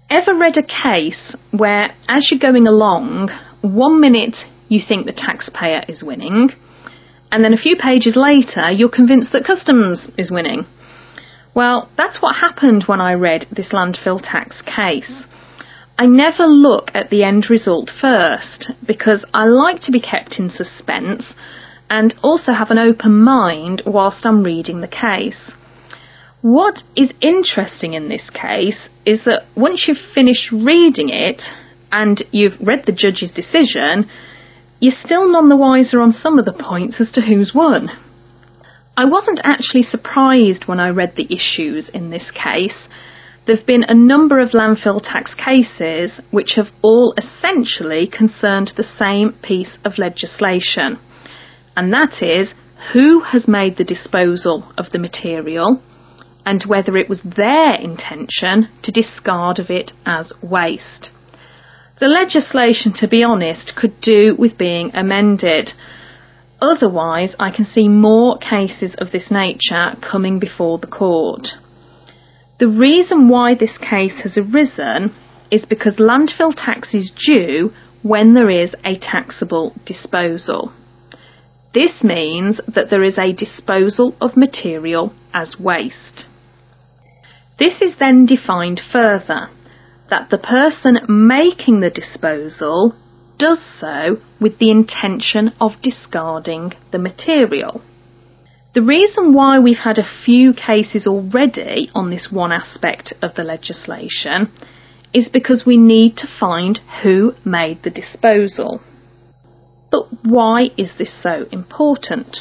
Ever read a case where, as you're going along, 1 minute you think the taxpayer is winning, and then a few pages later you're convinced that customs is winning? Well, that's what happened when I read this landfill tax case. I never look at the end result first because I like to be kept in suspense and also have an open mind whilst I'm reading the case. What is interesting in this case is that once you've finished reading it and you've read the judge's decision, you're still none the wiser on some of the points as to who's won. I wasn't actually surprised when I read the issues in this case. There have been a number of landfill tax cases which have all essentially concerned the same piece of legislation, and that is who has made the disposal of the material and whether it was their intention to discard of it as waste. The legislation, to be honest, could do with being amended. Otherwise, I can see more cases of this nature coming before the court. The reason why this case has arisen is because landfill tax is due when there is a taxable disposal. This means that there is a disposal of material as waste. This is then defined further, that the person making the disposal does so with the intention of discarding the material. The reason why we've had a few cases already on this one aspect of the legislation is because we need to find who made the disposal. But why is this so important?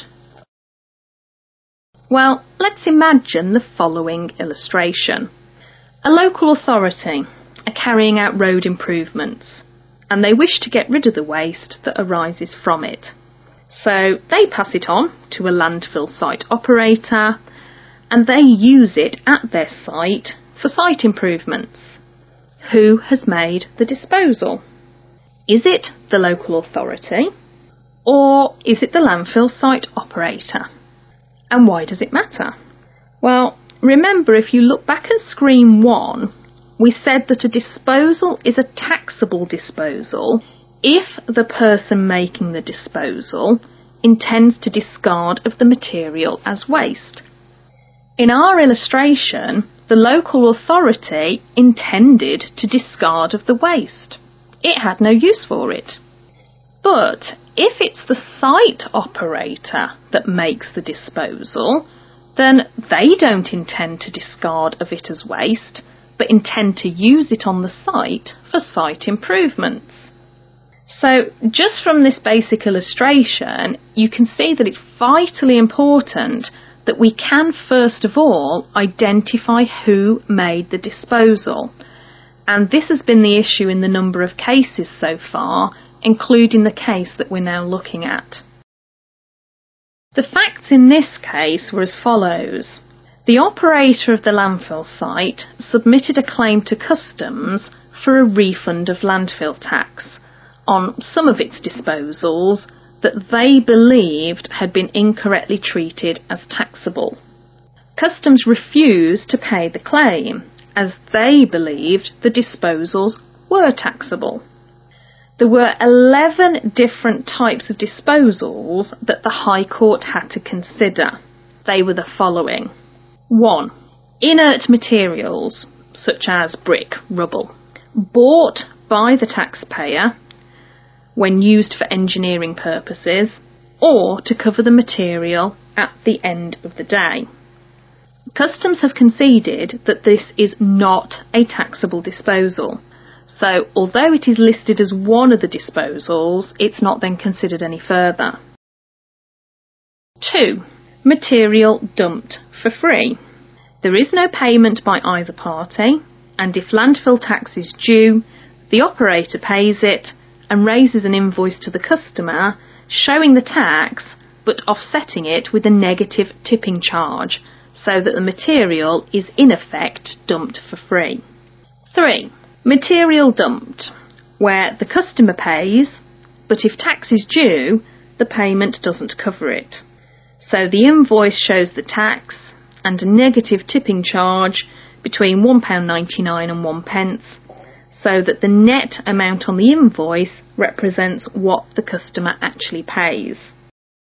Well, let's imagine the following illustration. A local authority are carrying out road improvements, and they wish to get rid of the waste that arises from it. So they pass it on to a landfill site operator, and they use it at their site for site improvements. Who has made the disposal? Is it the local authority, or is it the landfill site operator? And why does it matter? Well, remember, if you look back at screen 1, we said that a disposal is a taxable disposal if the person making the disposal intends to discard of the material as waste. In our illustration, the local authority intended to discard of the waste. It had no use for it. But if it's the site operator that makes the disposal, then they don't intend to discard of it as waste, but intend to use it on the site for site improvements. So just from this basic illustration, you can see that it's vitally important that we can first of all identify who made the disposal. And this has been the issue in the number of cases so far, including the case that we're now looking at. The facts in this case were as follows. The operator of the landfill site submitted a claim to customs for a refund of landfill tax on some of its disposals that they believed had been incorrectly treated as taxable. Customs refused to pay the claim as they believed the disposals were taxable. There were 11 different types of disposals that the High Court had to consider. They were the following. 1. Inert materials, such as brick, rubble, bought by the taxpayer when used for engineering purposes or to cover the material at the end of the day. Customs have conceded that this is not a taxable disposal. So, although it is listed as one of the disposals, it's not then considered any further. 2. Material dumped for free. There is no payment by either party, and if landfill tax is due, the operator pays it and raises an invoice to the customer showing the tax but offsetting it with a negative tipping charge so that the material is in effect dumped for free. 3. Material dumped, where the customer pays, but if tax is due, the payment doesn't cover it. So the invoice shows the tax and a negative tipping charge between £1.99 and £1, so that the net amount on the invoice represents what the customer actually pays.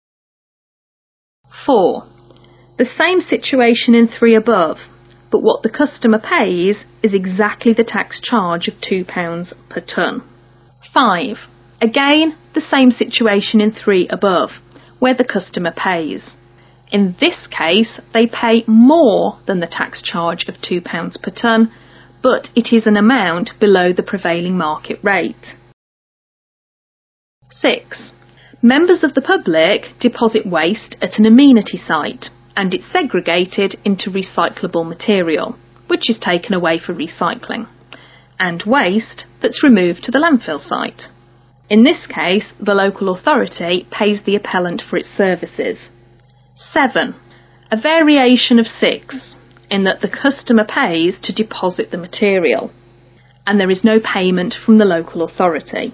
4. The same situation in 3 above, but what the customer pays is exactly the tax charge of £2 per tonne. 5. Again, the same situation in 3 above, where the customer pays. In this case, they pay more than the tax charge of £2 per tonne, but it is an amount below the prevailing market rate. 6. Members of the public deposit waste at an amenity site, and it's segregated into recyclable material, which is taken away for recycling, and waste that's removed to the landfill site. In this case, the local authority pays the appellant for its services. 7. A variation of 6, in that the customer pays to deposit the material, and there is no payment from the local authority.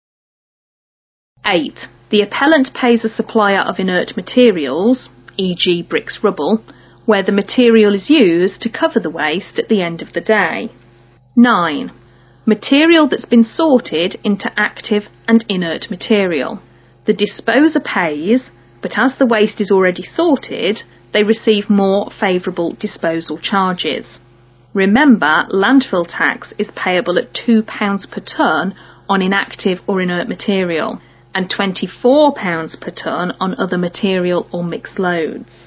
8. The appellant pays a supplier of inert materials, e.g. bricks, rubble, where the material is used to cover the waste at the end of the day. 9. Material that's been sorted into active and inert material. The disposer pays, but as the waste is already sorted, they receive more favourable disposal charges. Remember, landfill tax is payable at £2 per tonne on inactive or inert material, and £24 per tonne on other material or mixed loads.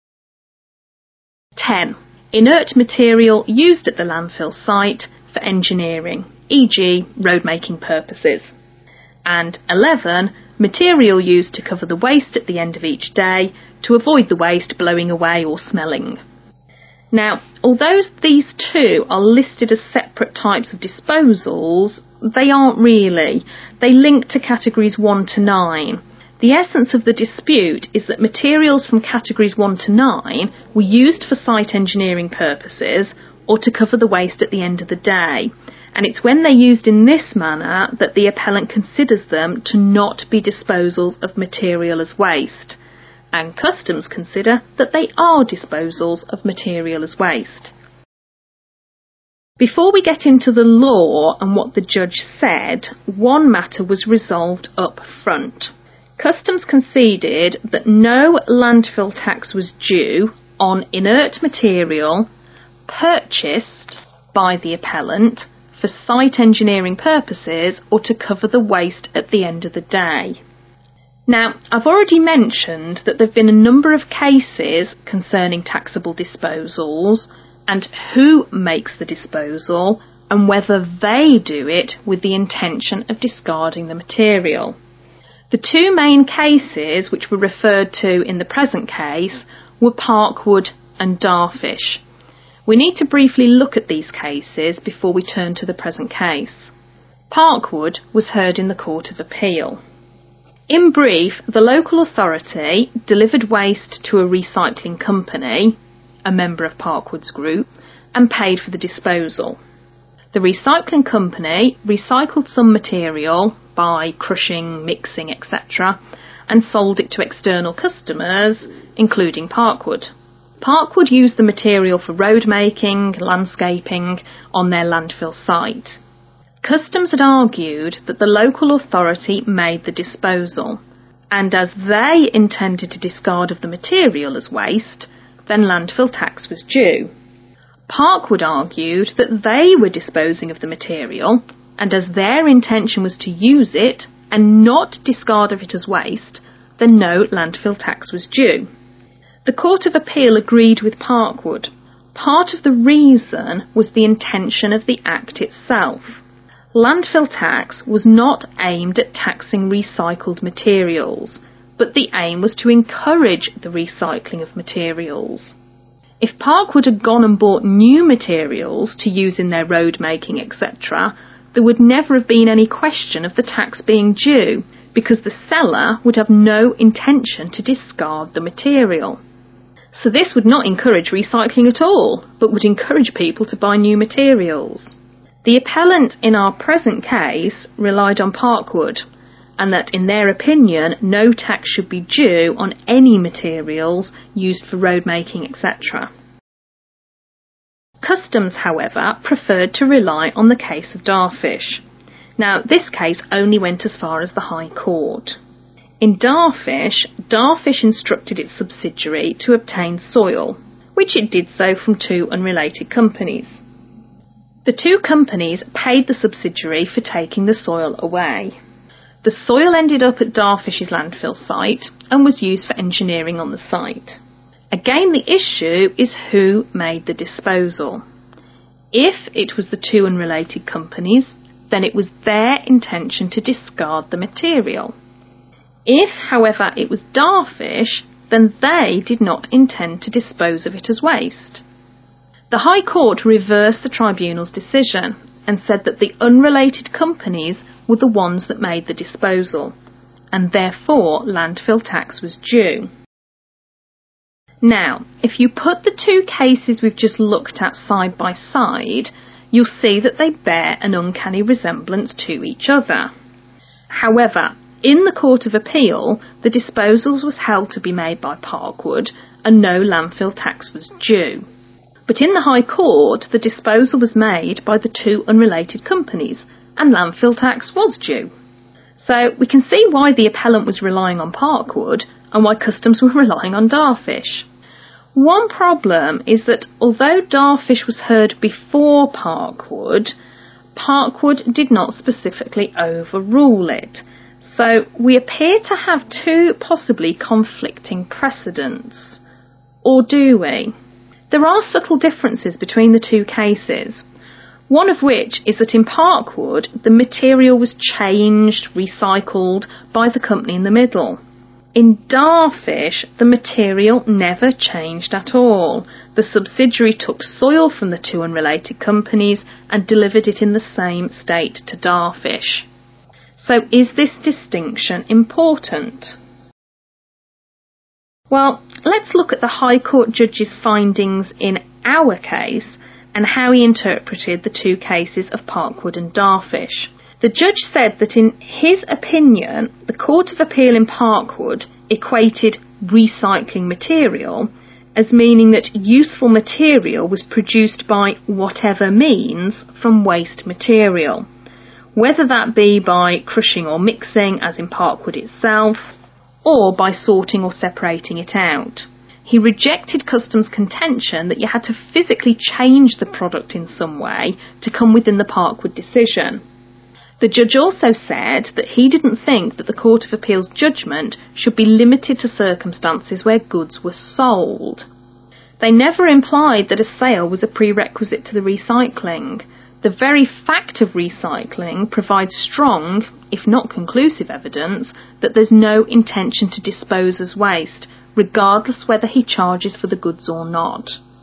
10. Inert material used at the landfill site for engineering, e.g. road making purposes. And 11. Material used to cover the waste at the end of each day to avoid the waste blowing away or smelling. Now, although these two are listed as separate types of disposals, they aren't really. They link to categories 1 to 9. The essence of the dispute is that materials from categories 1 to 9 were used for site engineering purposes or to cover the waste at the end of the day, and it's when they're used in this manner that the appellant considers them to not be disposals of material as waste, and Customs consider that they are disposals of material as waste. Before we get into the law and what the judge said, one matter was resolved up front. Customs conceded that no landfill tax was due on inert material purchased by the appellant for site engineering purposes or to cover the waste at the end of the day. Now, I've already mentioned that there have been a number of cases concerning taxable disposals and who makes the disposal and whether they do it with the intention of discarding the material. The two main cases which were referred to in the present case were Parkwood and Darfish. We need to briefly look at these cases before we turn to the present case. Parkwood was heard in the Court of Appeal. In brief, the local authority delivered waste to a recycling company, a member of Parkwood's group, and paid for the disposal. The recycling company recycled some material by crushing, mixing, etc., and sold it to external customers, including Parkwood. Parkwood used the material for road making, landscaping on their landfill site. Customs had argued that the local authority made the disposal, and as they intended to discard of the material as waste, then landfill tax was due. Parkwood argued that they were disposing of the material, and as their intention was to use it and not discard of it as waste, then no landfill tax was due. The Court of Appeal agreed with Parkwood. Part of the reason was the intention of the Act itself. Landfill tax was not aimed at taxing recycled materials, but the aim was to encourage the recycling of materials. If Parkwood had gone and bought new materials to use in their road making, etc., there would never have been any question of the tax being due, because the seller would have no intention to discard the material. So this would not encourage recycling at all, but would encourage people to buy new materials. The appellant in our present case relied on Parkwood, and that in their opinion no tax should be due on any materials used for road making, etc. Customs, however, preferred to rely on the case of Darfish. Now, this case only went as far as the High Court. In Darfish instructed its subsidiary to obtain soil, which it did so from two unrelated companies. The two companies paid the subsidiary for taking the soil away. The soil ended up at Darfish's landfill site and was used for engineering on the site. Again, the issue is who made the disposal. If it was the two unrelated companies, then it was their intention to discard the material. If, however, it was Darfish, then they did not intend to dispose of it as waste. The High Court reversed the tribunal's decision and said that the unrelated companies were the ones that made the disposal, and therefore landfill tax was due. Now, if you put the two cases we've just looked at side by side, you'll see that they bear an uncanny resemblance to each other. However, in the Court of Appeal, the disposals was held to be made by Parkwood and no landfill tax was due. But in the High Court, the disposal was made by the two unrelated companies and landfill tax was due. So we can see why the appellant was relying on Parkwood and why Customs were relying on Darfish. One problem is that although Darfish was heard before Parkwood, Parkwood did not specifically overrule it. So we appear to have two possibly conflicting precedents. Or do we? There are subtle differences between the two cases, one of which is that in Parkwood the material was changed, recycled by the company in the middle. In Darfish, the material never changed at all. The subsidiary took soil from the two unrelated companies and delivered it in the same state to Darfish. So is this distinction important? Well, let's look at the High Court judge's findings in our case and how he interpreted the two cases of Parkwood and Darfish. The judge said that in his opinion, the Court of Appeal in Parkwood equated recycling material as meaning that useful material was produced by whatever means from waste material, whether that be by crushing or mixing, as in Parkwood itself, or by sorting or separating it out. He rejected Customs' contention that you had to physically change the product in some way to come within the Parkwood decision. The judge also said that he didn't think that the Court of Appeal's judgment should be limited to circumstances where goods were sold. They never implied that a sale was a prerequisite to the recycling. The very fact of recycling provides strong, if not conclusive evidence, that there's no intention to dispose as waste, regardless whether he charges for the goods or not.